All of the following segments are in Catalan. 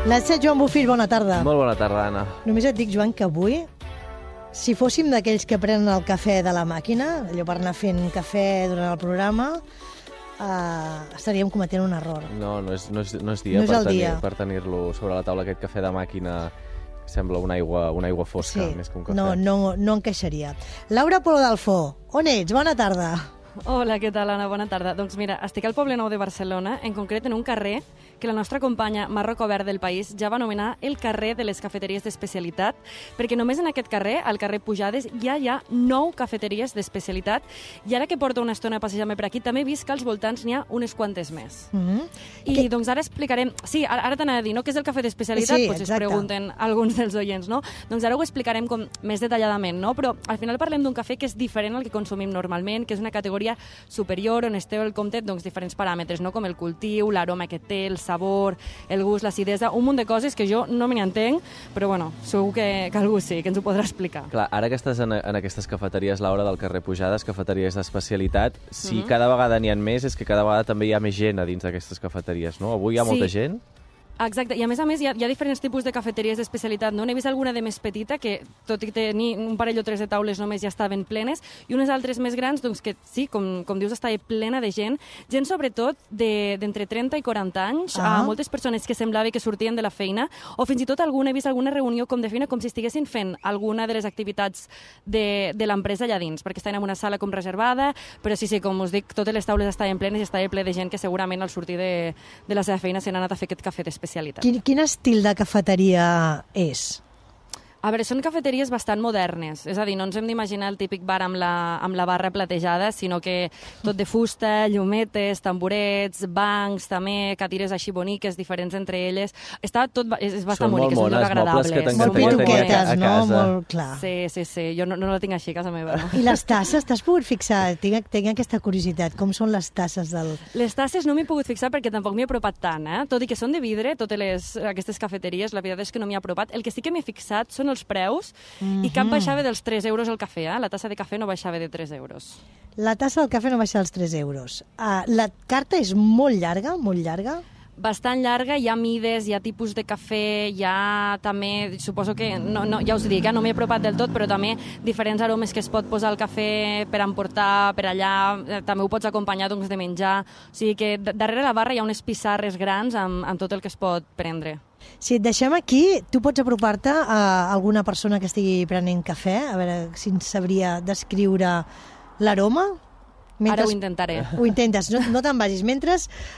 L'Àsia Joan Bofill, bona tarda. Molt bona tarda, Anna. Només et dic, Joan, que avui, si fóssim d'aquells que prenen el cafè de la màquina, allò per anar fent cafè durant el programa, estaríem cometent un error. No és dia, No és el dia. per tenir-lo sobre la taula, aquest cafè de màquina que sembla una aigua fosca, Sí, més que un cafè. no encaixaria. Laura Polo d'Alfó, on ets? Bona tarda. Hola, què tal, Anna? Bona tarda. Doncs mira, estic al Poble Nou de Barcelona, en concret en un carrer que la nostra companya Marroc Obert del País ja va anomenar el carrer de les cafeteries d'especialitat, perquè només en aquest carrer, al carrer Pujades, ja hi ha 9 cafeteries d'especialitat, i ara que porto una estona passejant-me per aquí, també he vist que als voltants n'hi ha unes quantes més. I doncs ara explicarem... Sí, ara t'anava a dir, no? Què és el cafè d'especialitat? Sí, Pues es exacte. pregunten alguns dels oients, no? Doncs ara ho explicarem com més detalladament, no? Però al final parlem d'un cafè que és diferent al que consumim normalment, que és una categoria superior on es té el compte diferents paràmetres, no? Com el cultiu, l'aroma que té, el sabor, el gust, l'acidesa, un munt de coses que jo no me n'entenc, però bueno, segur que algú sí, que ens ho podrà explicar. Clar, ara que estàs en aquestes cafeteries, Laura, del carrer Pujades, cafeteries d'especialitat, si cada vegada n'hi ha més, és que cada vegada també hi ha més gent a dins d'aquestes cafeteries, no? Avui hi ha molta gent? Exacte, i a més hi ha diferents tipus de cafeteries d'especialitat, no? N'he vist alguna de més petita, que tot i tenir un parell o tres de taules només ja estaven plenes, i unes altres més grans, doncs que sí, com dius, estava plena de gent sobretot d'entre 30 i 40 anys, moltes persones que semblava que sortien de la feina, o fins i tot he vist alguna reunió com de feina, com si estiguessin fent alguna de les activitats de l'empresa allà dins, perquè estaven en una sala com reservada, però sí, com us dic, totes les taules estaven plenes i estava ple de gent que segurament al sortir de la seva feina s'han anat a fer aquest cafè d'especialitat. Quin estil de cafeteria és? A veure, són cafeteries bastant modernes, és a dir, no ens hem d'imaginar el típic bar amb la barra platejada, sinó que tot de fusta, llumetes, tamborets, bancs, també, cadires així boniques, diferents entre elles. És bastant bonic, és un lloc agradable. Molt pituquetes, no? Molt clar. Sí, jo no la tinc així a casa meva. No? I les tasses, t'has pogut fixar? Tinc aquesta curiositat, com són les tasses del... Les tasses no m'he pogut fixar perquè tampoc m'hi he apropat tant, Tot i que són de vidre, totes aquestes cafeteries, la veritat és que no m'hi he apropat. El que sí que m'he fixat són els preus, i cap baixava dels 3 euros el cafè, La tassa de cafè no baixava de 3 euros. La tassa del cafè no baixa dels 3 euros. La carta és molt llarga, molt llarga? Bastant llarga, hi ha mides, hi ha tipus de cafè, hi ha també, suposo que, ja us dic, no m'he apropat del tot, però també diferents aromes que es pot posar al cafè per emportar per allà, també ho pots acompanyar doncs, de menjar, o sigui que darrere la barra hi ha unes pissarres grans amb tot el que es pot prendre. Si et deixem aquí, tu pots apropar-te a alguna persona que estigui prenent cafè, a veure si ens sabria descriure l'aroma? Ara ho intentaré. Ho intentes, no te'n vagis. Mentre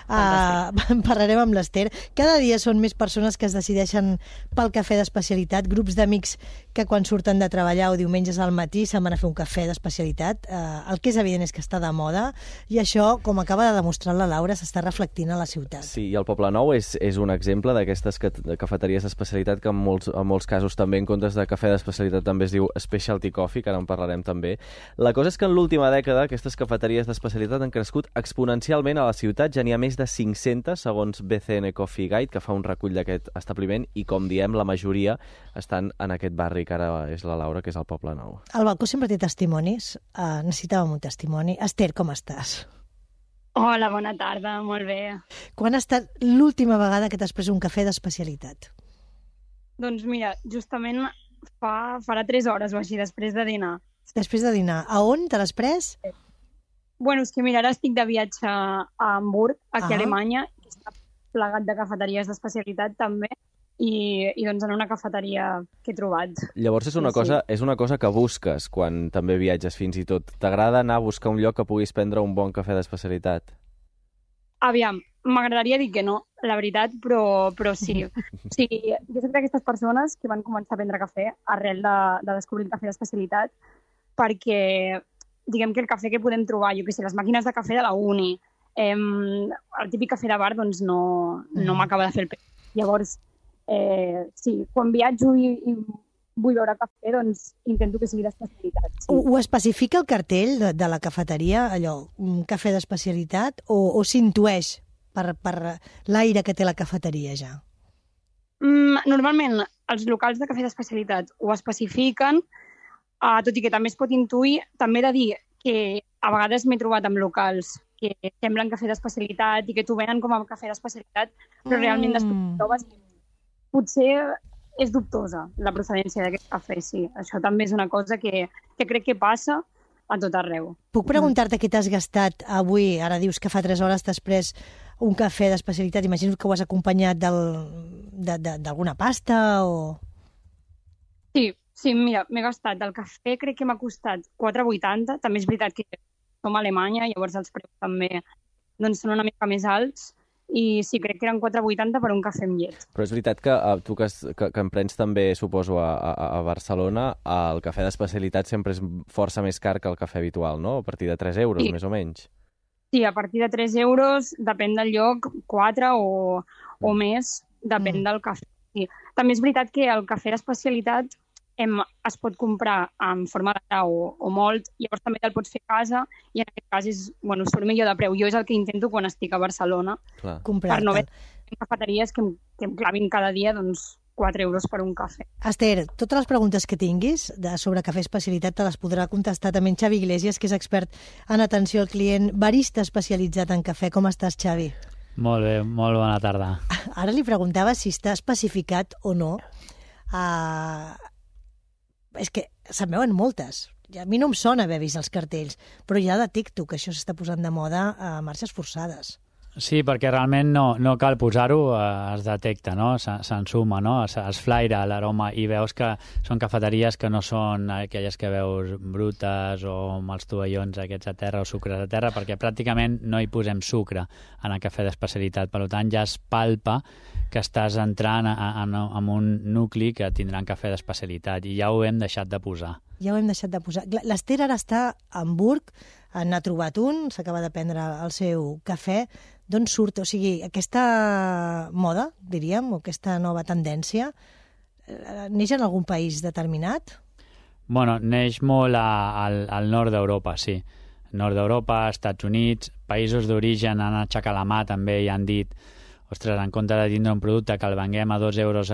parlarem amb l'Ester. Cada dia són més persones que es decideixen pel cafè d'especialitat, grups d'amics que quan surten de treballar o diumenges al matí se'n van a fer un cafè d'especialitat. El que és evident és que està de moda i això, com acaba de demostrar la Laura, s'està reflectint a la ciutat. Sí, i el Poble Nou és un exemple d'aquestes cafeteries d'especialitat que en molts casos també en comptes de cafè d'especialitat també es diu specialty coffee, que ara en parlarem també. La cosa és que en l'última dècada aquestes cafeteries d'especialitat han crescut exponencialment a la ciutat. Ja n'hi ha més de 500, segons BCN Coffee Guide, que fa un recull d'aquest establiment, i com diem, la majoria estan en aquest barri que ara és la Laura, que és el Poble Nou. El balcó sempre té testimonis. Necessitàvem un testimoni. Ester, com estàs? Hola, bona tarda, molt bé. Quan ha estat l'última vegada que t'has pres un cafè d'especialitat? Doncs mira, justament farà 3 hores o així, després de dinar. Després de dinar. A on te l'has pres? Bueno, és que mira, ara estic de viatge a Hamburg, aquí a Alemanya, i està plegat de cafeteries d'especialitat també, i doncs en una cafeteria que he trobat. Llavors és una cosa que busques quan també viatges fins i tot. T'agrada anar a buscar un lloc que puguis prendre un bon cafè d'especialitat? Aviam, m'agradaria dir que no, la veritat, però sí. Sí, jo soc d'aquestes persones que van començar a prendre cafè arrel de descobrir el cafè d'especialitat, perquè diguem que el cafè que podem trobar, jo què sé, les màquines de cafè de la uni, el típic cafè de bar, doncs no m'acaba de fer el pes. Llavors, sí, quan viatjo i vull beure cafè, doncs intento que sigui d'especialitat. Sí. Ho especifica el cartell de la cafeteria, allò, un cafè d'especialitat, o s'intueix per l'aire que té la cafeteria ja? Normalment, els locals de cafè d'especialitat ho especifiquen, tot i que també es pot intuir. També he de dir que a vegades m'he trobat amb locals que semblen cafè d'especialitat i que t'ho venen com a cafè d'especialitat, però realment després trobes potser és dubtosa la procedència d'aquest cafè, sí. Això també és una cosa que crec que passa a tot arreu. Puc preguntar-te què t'has gastat avui? Ara dius que fa 3 hores t'has pres un cafè d'especialitat. Imagino que ho has acompanyat d'alguna pasta o... Sí, mira, m'he gastat. El cafè crec que m'ha costat 4,80. També és veritat que som a Alemanya, llavors els preus també doncs, són una mica més alts. I sí, crec que eren 4,80 per un cafè amb llet. Però és veritat que tu que en prens també, suposo, a Barcelona, el cafè d'especialitat sempre és força més car que el cafè habitual, no? A partir de 3 euros, Sí. més o menys. Sí, a partir de 3 euros, depèn del lloc, 4 o més, depèn del cafè. Sí. També és veritat que el cafè d'especialitat es pot comprar en forma de gra o molt, llavors també te'l pots fer a casa i en aquest cas surt millor de preu. Jo és el que intento quan estic a Barcelona, Clar. per no haver cafeteries que em clavin cada dia 4 euros per un cafè. Esther, totes les preguntes que tinguis sobre cafè especialitat te les podrà contestar també en Xavi Iglesias, que és expert en atenció al client, barista especialitzat en cafè. Com estàs, Xavi? Molt bé, molt bona tarda. Ara li preguntava si està especificat o no. És que se'n veuen moltes. A mi no em sona haver vist els cartells, però ja detecto que això s'està posant de moda a marxes forçades. Sí, perquè realment no cal posar-ho, es detecta, no? S'ensuma, no? Es flaira l'aroma i veus que són cafeteries que no són aquelles que veus brutes o amb els tovallons aquests a terra o sucres a terra, perquè pràcticament no hi posem sucre en el cafè d'especialitat. Per tant, ja es palpa que estàs entrant en un nucli que tindran cafè d'especialitat i ja ho hem deixat de posar. Ja ho hem deixat de posar. L'Esther ara està a Hamburg, n'ha trobat un, s'acaba de prendre el seu cafè. D'on surt? O sigui, aquesta moda, diríem, o aquesta nova tendència, neix en algun país determinat? Bueno, neix molt al nord d'Europa, sí. Nord d'Europa, Estats Units, països d'origen han aixecat la mà també i han dit ostres, en compte de tindre un producte que el venguem a 2 euros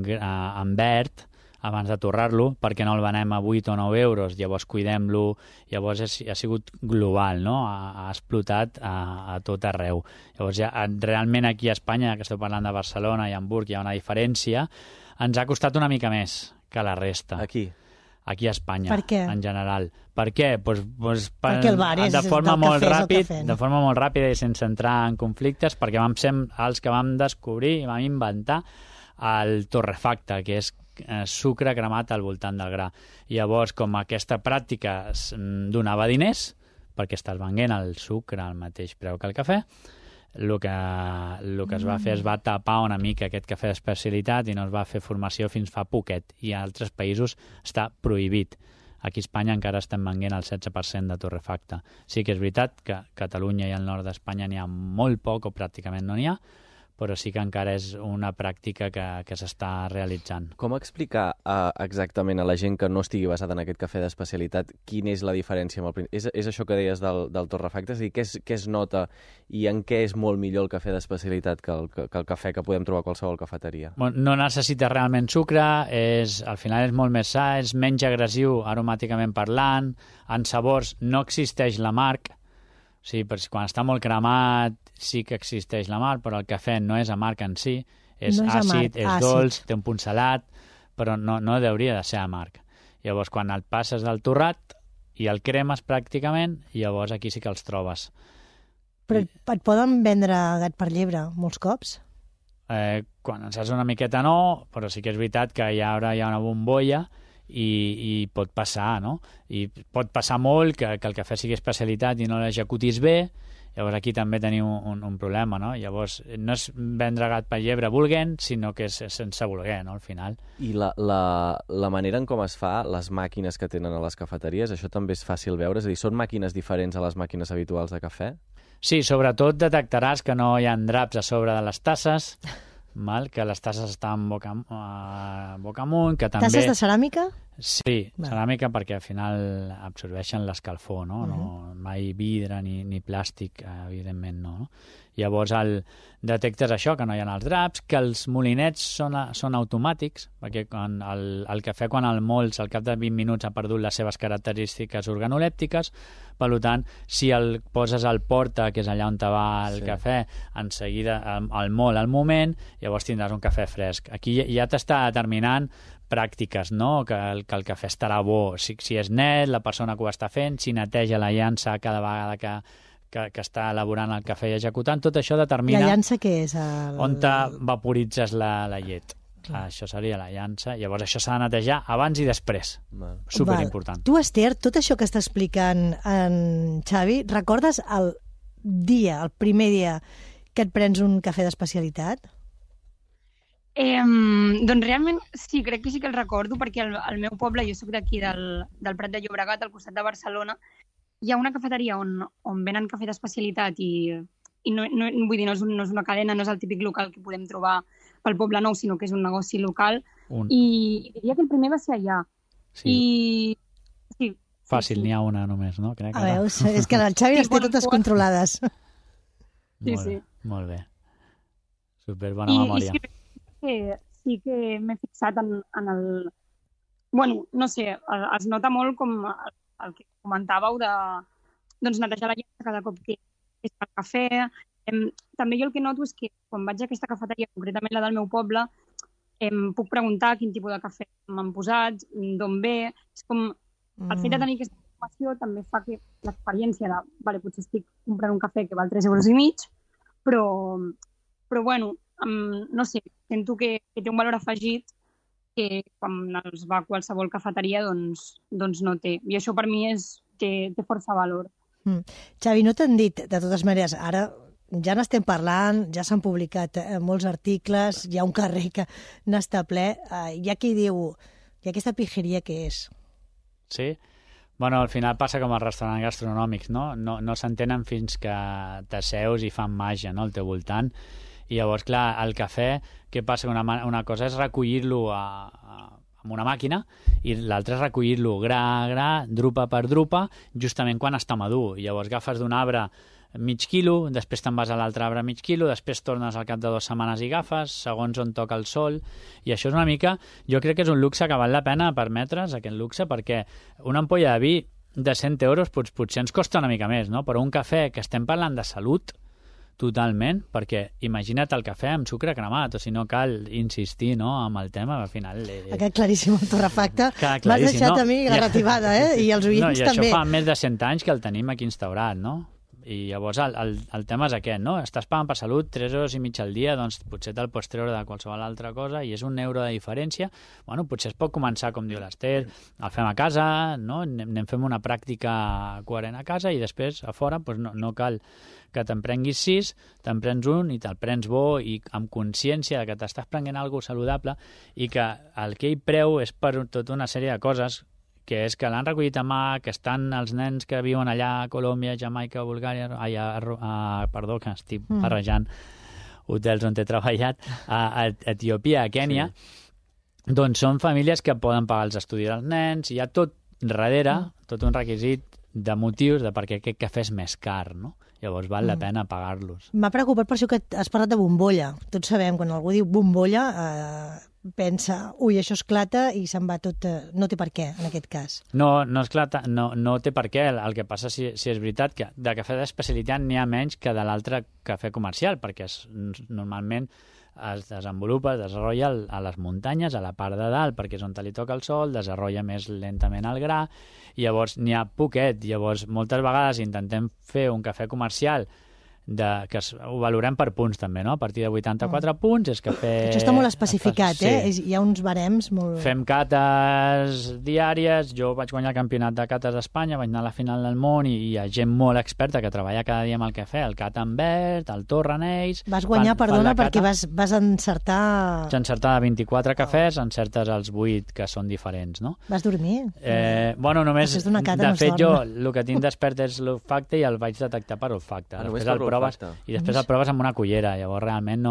en verd, abans de torrar-lo, perquè no el venem a 8 o 9 euros, llavors cuidem-lo, llavors ha sigut global, no? Ha explotat a tot arreu. Llavors ja, realment aquí a Espanya, que esteu parlant de Barcelona i Hamburg, hi ha una diferència, ens ha costat una mica més que la resta. Aquí a Espanya, per què? En general. Per què? Perquè el bar és de forma del molt cafè, ràpid, és el cafè, no? de forma molt ràpida i sense entrar en conflictes, perquè vam ser els que vam descobrir i vam inventar el torrefacte, que és sucre cremat al voltant del gra. I llavors, com aquesta pràctica donava diners, perquè estàs venent el sucre al mateix preu que el cafè, el que es va fer es va tapar una mica aquest cafè d'especialitat i no es va fer formació fins fa poquet. I a altres països està prohibit. Aquí a Espanya encara estem venent el 16% de torrefacte. Sí que és veritat que a Catalunya i al nord d'Espanya n'hi ha molt poc o pràcticament no n'hi ha, però sí que encara és una pràctica que s'està realitzant. Com explicar exactament a la gent que no estigui basada en aquest cafè d'especialitat quina és la diferència amb el... És això que deies del torrefacte? És a dir, què es nota i en què és molt millor el cafè d'especialitat que el cafè que podem trobar a qualsevol cafeteria? No necessita realment sucre, al final és molt més sa, és menys agressiu aromàticament parlant, en sabors no existeix l'amarg. Sí, perquè quan està molt cremat sí que existeix l'amarg, però el cafè no és amarg en si, és àcid, és dolç, té un punt salat, però no hauria de ser amarg. Llavors, quan et passes del torrat i el cremes pràcticament, llavors aquí sí que els trobes. Però et poden vendre gat per llebre molts cops? Quan en saps una miqueta no, però sí que és veritat que ara hi ha una bombolla i pot passar, no? I pot passar molt que el cafè sigui especialitat i no l'executis bé, llavors aquí també tenim un problema, no? Llavors no és vendre gat per llebre volent, sinó que és sense voler, no? Al final. I la manera en com es fa, les màquines que tenen a les cafeteries, això també és fàcil veure? És a dir, són màquines diferents a les màquines habituals de cafè? Sí, sobretot detectaràs que no hi ha draps a sobre de les tasses, que les tasses estan boca amunt, que també... Tasses de ceràmica? Sí, ceràmica perquè al final absorbeixen l'escalfor, no? No mai vidre ni plàstic, evidentment no? Llavors detectes això, que no hi ha els draps, que els molinets són automàtics, perquè el cafè quan el molts al cap de 20 minuts ha perdut les seves característiques organolèptiques, per tant, si el poses al porta, que és allà on te va el cafè, en seguida el mol al moment, llavors tindràs un cafè fresc. Aquí ja t'està determinant pràctiques, no? Que el cafè estarà bo, si és net, la persona que ho està fent, si neteja la llança cada vegada que està elaborant el cafè i executant, tot això determina... La llança què és? On te vaporitzes la llet. Això seria la llança. Llavors això s'ha de netejar abans i després. Superimportant. Tu, Esther, tot això que està explicant en Xavi, recordes el primer dia que et prens un cafè d'especialitat? Doncs realment sí, crec que sí que el recordo, perquè al meu poble, jo soc d'aquí del Prat de Llobregat, al costat de Barcelona, hi ha una cafeteria on venen cafè d'especialitat i no, vull dir, no és una cadena, no és el típic local que podem trobar pel Poble Nou, sinó que és un negoci local. I diria que el primer va ser allà. Sí. Fàcil, n'hi ha una només, no? Crec que veus, és que el Xavi les té totes controlades. Sí. Molt bé. Superbona memòria. Sí que m'he fixat en el... Bueno, no sé, es nota molt com el que comentàveu de netejar la llança cada cop que és el cafè. També jo el que noto és que quan vaig a aquesta cafeteria, concretament la del meu poble, puc preguntar quin tipus de cafè m'han posat, d'on ve. És com el fet de tenir aquesta informació també fa que l'experiència de, potser estic comprant un cafè que val 3,5 €, però bueno, no sé, sento que té un valor afegit que quan els va a qualsevol cafeteria doncs no té. I això per mi té força valor. Xavi, no t'han dit, de totes maneres, ara ja n'estem parlant, ja s'han publicat molts articles, hi ha un carrer que n'està ple, hi ha qui diu, i aquesta pijeria què és? Sí? Bueno, al final passa com als restaurants gastronòmics, no? No s'entenen fins que t'asseus i fan màgia, no?, al teu voltant. I llavors, clar, el cafè, què passa? Una cosa és recollir-lo amb una màquina i l'altra és recollir-lo gra a gra, drupa per drupa, justament quan està madur. I llavors agafes d'un arbre mig quilo, després te'n vas a l'altre arbre mig quilo, després tornes al cap de 2 setmanes i agafes, segons on toca el sol, i això és una mica... Jo crec que és un luxe que val la pena permetre's, aquest luxe, perquè una ampolla de vi de 100 € potser ens costa una mica més, no? Però un cafè que estem parlant de salut, totalment, perquè imagina't el cafè amb sucre cremat, o si no cal insistir, no?, amb el tema, al final... Ha quedat claríssim el torrefacte. M'has deixat a mi garrativada, i els oients també. també. I això fa més de 100 anys que el tenim aquí instaurat, no? I llavors el tema és aquest, no? Estàs pagant per salut 3,5 € al dia, doncs potser te'l pots treure de qualsevol altra cosa i és €1 de diferència. Bueno, potser es pot començar, com diu l'Ester, el fem a casa, no? Anem fent una pràctica coherent a casa i després a fora doncs no cal que te'n prenguis 6, te'n prens un i te'l prens bo i amb consciència que t'estàs prenent alguna cosa saludable i que aquell preu és per tota una sèrie de coses que és que l'han recollit a mà, que estan els nens que viuen allà a Colòmbia, Jamaica, Bulgària, perdó, que estic barrejant hotels on he treballat, a Etiòpia, a Kènia, doncs són famílies que poden pagar els estudis dels nens, i hi ha tot darrere, tot un requisit de motius de per què aquest cafè és més car, no? Llavors val la pena pagar-los. M'ha preocupat per això que has parlat de bombolla. Tots sabem, quan algú diu bombolla, pensa, ui, això esclata i se'n va tot... No té per què, en aquest cas. No esclata, no té per què. El que passa, si és veritat, que de cafè d'especialitat n'hi ha menys que de l'altre cafè comercial, perquè normalment es desenvolupa, es desenvolupa a les muntanyes, a la part de dalt, perquè és on li toca el sol, desenvolupa més lentament el gra, i llavors n'hi ha poquet. Llavors, moltes vegades intentem fer un cafè comercial que ho valorem per punts també, no? A partir de 84 punts és cafè... Això està molt especificat, Hi ha uns barems molt... Fem cates diàries, jo vaig guanyar el campionat de cates d'Espanya, vaig anar a la final del món i hi ha gent molt experta que treballa cada dia amb el cafè, el Cat Ambert, el Torrenells... Vas guanyar, perdona, perquè vas encertar... Vaig encertar 24 cafès, encertes els 8 que són diferents, no? Vas dormir? Bueno, només... De fet, jo el que tinc despert és l'olfacte i el vaig detectar per olfacte. Després el el proves amb una cullera, llavors realment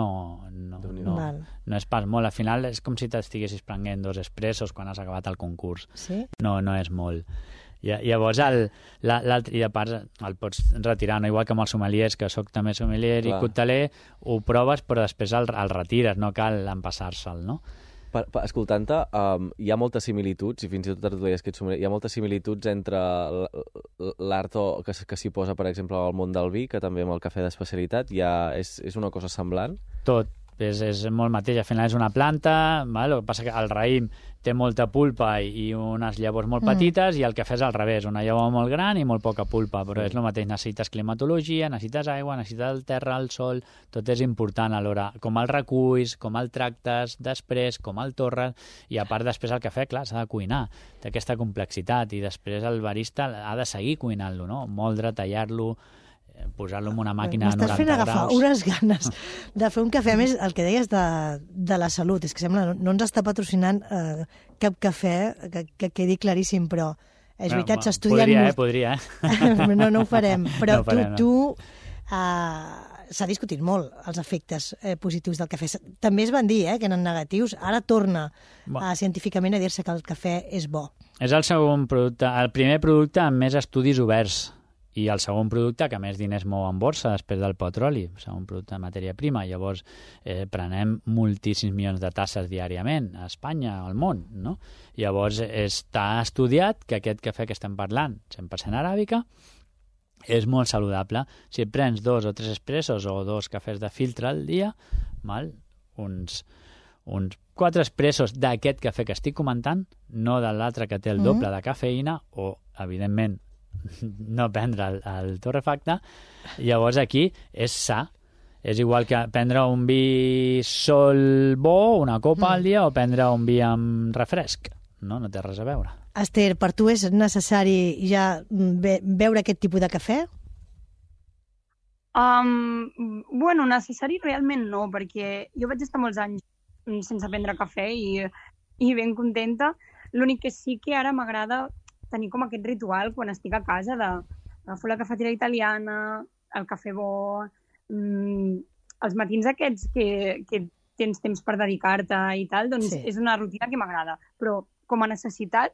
no és pas molt. Al final és com si t'estiguessis prenent 2 expressos quan has acabat el concurs. Sí? No és molt. Llavors, i a part el pots retirar, no? Igual que amb els sommeliers, que sóc també sommelier i cocteler, ho proves però després el retires, no cal empassar-se'l, no? Escoltant-te, hi ha moltes similituds, i fins i tot tu deies que ets sommelier, hi ha moltes similituds entre l'art que s'hi posa, per exemple, al món del vi, que també amb el cafè d'especialitat, és una cosa semblant? Tot. És molt mateix, al final és una planta, el que passa que el raïm té molta pulpa i unes llavors molt petites, i el cafè és al revés, una llavor molt gran i molt poca pulpa, però és el mateix, necessites climatologia, necessites aigua, necessites el terra, el sol, tot és important alhora, com el reculls, com el tractes després, com el torres, i a part després el cafè, clar, s'ha de cuinar, té aquesta complexitat, i després el barista ha de seguir cuinant-lo, no? Moldre, tallar-lo, posar-lo en una màquina a 90 graus. M'estàs fent agafar unes ganes de fer un cafè. A més, el que deies de la salut, és que sembla no ens està patrocinant cap cafè, que quedi claríssim, però és veritat, s'estudien... Podria. No ho farem. Però tu s'ha discutit molt els efectes positius del cafè. També es van dir que eren negatius. Ara torna científicament a dir-se que el cafè és bo. És el segon producte, el primer producte amb més estudis oberts, i el segon producte que més diners mou en borsa després del petroli, el segon producte de matèria prima. Llavors, prenem moltíssims milions de tasses diàriament a Espanya, al món, no? Llavors, està estudiat que aquest cafè que estem parlant, 100% aràbica, és molt saludable. Si et prens 2 o 3 expressos o 2 cafès de filtre al dia, uns 4 expressos d'aquest cafè que estic comentant, no de l'altre que té el doble de cafeïna, o, evidentment, no prendre el torrefacte, llavors aquí és sa. És igual que prendre un vi sol bo, una copa al dia, o prendre un vi amb refresc. No té res a veure. Esther, per tu és necessari ja beure aquest tipus de cafè? Bueno, necessari realment no, perquè jo vaig estar molts anys sense prendre cafè i ben contenta. L'únic que sí que ara m'agrada tenir com aquest ritual quan estic a casa d'agafar la cafetera italiana, el cafè bo, els matins aquests que tens temps per dedicar-te i tal, doncs és una rutina que m'agrada. Però com a necessitat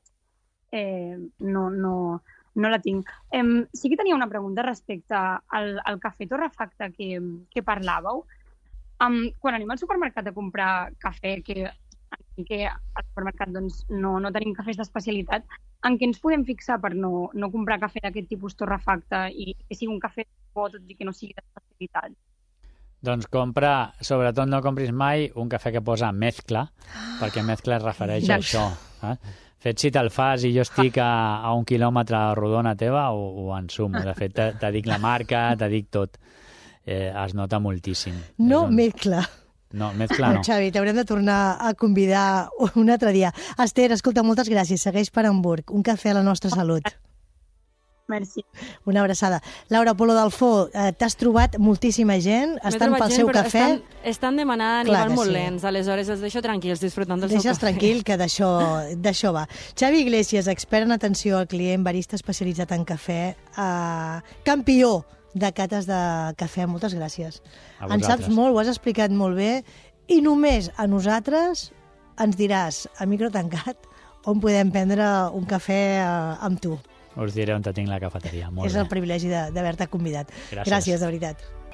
no la tinc. Sí que tenia una pregunta respecte al cafè torrefacte que parlàveu. Quan anem al supermercat a comprar cafè, que al supermercat doncs, no tenim cafès d'especialitat, en què ens podem fixar per no comprar cafè d'aquest tipus torrefacte i que sigui un cafè bo, tot i que no sigui d'especialitat? Doncs sobretot no compris mai un cafè que posa mezcla, perquè mezcla es refereix a això. Fet, si te'l fas i jo estic a 1 quilòmetre a rodona teva, ho ensumo. De fet, te dic la marca, te dic tot. Es nota moltíssim. No mezcla. No, mezcla no. Xavi, t'haurem de tornar a convidar un altre dia. Esther, escolta, moltes gràcies. Segueix per Hamburg. Un cafè a la nostra salut. Merci. Una abraçada. Laura Polo Dalfó, t'has trobat moltíssima gent, estan pel seu cafè. Estan demanant i van molt lents, aleshores els deixo tranquils, disfrutant del seu cafè. Deixes tranquil, que d'això va. Xavi Iglesias, expert en atenció al client, barista especialitzat en cafè, campió de cates de cafè. Moltes gràcies. En saps molt, ho has explicat molt bé, i només a nosaltres ens diràs, a micro tancat, on podem prendre un cafè amb tu. Us diré on tinc la cafeteria. Molt bé. És el privilegi d'haver-te convidat. Gràcies, de veritat.